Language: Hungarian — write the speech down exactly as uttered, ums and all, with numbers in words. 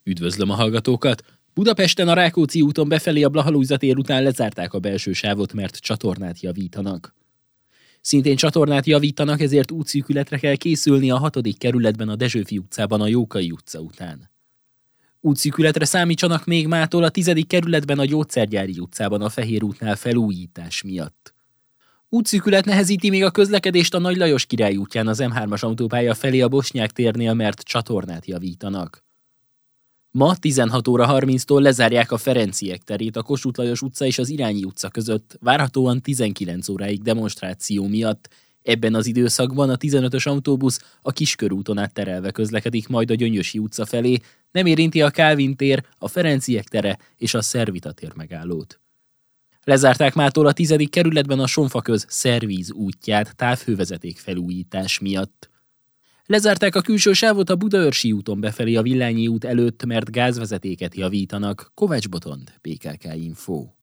Üdvözlöm a hallgatókat! Budapesten a Rákóczi úton befelé a Blahalújza tér után lezárták a belső sávot, mert csatornát javítanak. Szintén csatornát javítanak, ezért útszűkületre kell készülni a hatodik kerületben a Dezsőfi utcában a Jókai utca után. Útszűkületre számítsanak még mától a tizedik kerületben a Gyógyszergyári utcában a Fehér útnál felújítás miatt. Útszűkület nehezíti még a közlekedést a Nagy Lajos Király útján az em hármas autópálya felé a Bosnyák térnél, mert csatornát javítanak. Ma tizenhat óra harminctól lezárják a Ferenciek terét a Kossuth Lajos utca és az Irányi utca között, várhatóan tizenkilenc óráig demonstráció miatt. Ebben az időszakban a tizenötös autóbusz a Kiskörúton át terelve közlekedik majd a Gyöngyösi utca felé, nem érinti a Kálvin tér, a Ferenciek tere és a Szervita tér megállót. Lezárták mától a tizedik kerületben a Sonfaköz Szervíz útját távhővezeték felújítás miatt. Lezárták a külső sávot a Budaörsi úton befelé a Villányi út előtt, mert gázvezetéket javítanak. Kovács Botond, bé ká ká Info.